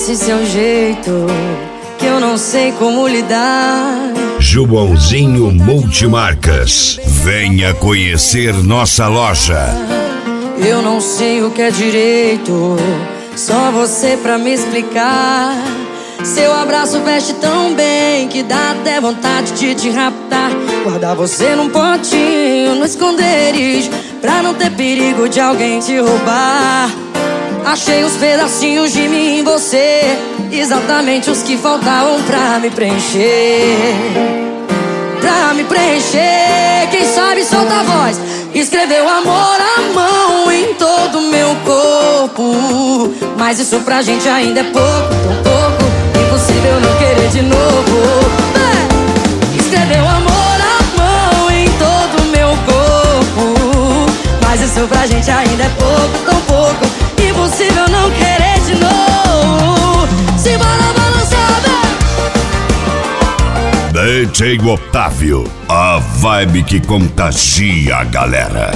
nesse seu jeito que eu não sei como lidar. Joãozinho Multimarcas, venha conhecer nossa loja. Eu não sei o que é direito, só você pra me explicar. Seu abraço veste tão bem que dá até vontade de te raptar. Guardar você num potinho, no esconderijo, pra não ter perigo de alguém te roubar. Achei uns pedacinhos de mim em você, exatamente os que faltavam pra me preencher. Pra me preencher, quem sabe solta a voz. Escreveu amor à mão em todo o meu corpo, mas isso pra gente ainda é pouco, tão pouco, impossível não querer de novo. Escreveu amor à mão em todo o meu corpo, mas isso pra gente ainda é pouco, tão pouco, impossível não querer de novo. Simbora balançar, DJ Otávio, a vibe que contagia a galera.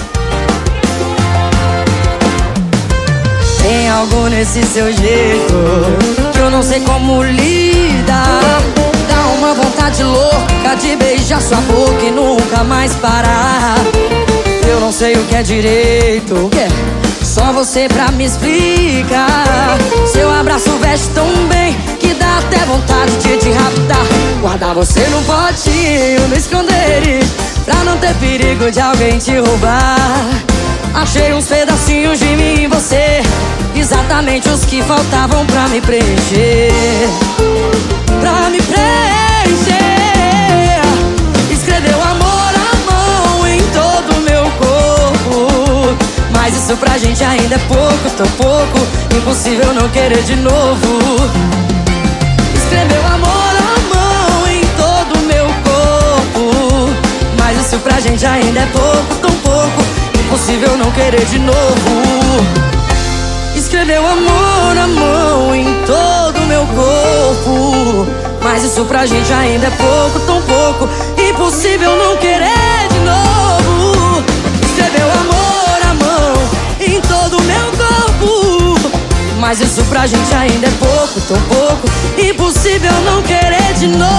Tem algo nesse seu jeito que eu não sei como lidar. Dá uma vontade louca de beijar sua boca e nunca mais parar. Eu não sei o que é direito, o que é? Só você pra me explicar. Seu abraço veste tão bem que dá até vontade de te raptar. Guardar você num potinho, no esconderijo, pra não ter perigo de alguém te roubar. Achei uns pedacinhos de mim em você, exatamente os que faltavam pra me preencher. Pra me preencher. Escreveu amor à mão em todo o meu corpo, mas isso pra gente ainda é pouco, tão pouco, impossível não querer de novo. Escreveu amor à mão em todo o meu corpo, mas isso pra gente ainda é pouco, tão pouco, impossível não querer de novo. Escreveu amor à mão em todo o meu corpo, mas isso pra gente ainda é pouco, tão pouco, impossível não querer de novo. Escreveu amor à mão em todo o meu corpo, mas isso pra gente ainda é pouco, tão pouco, impossível não querer de novo.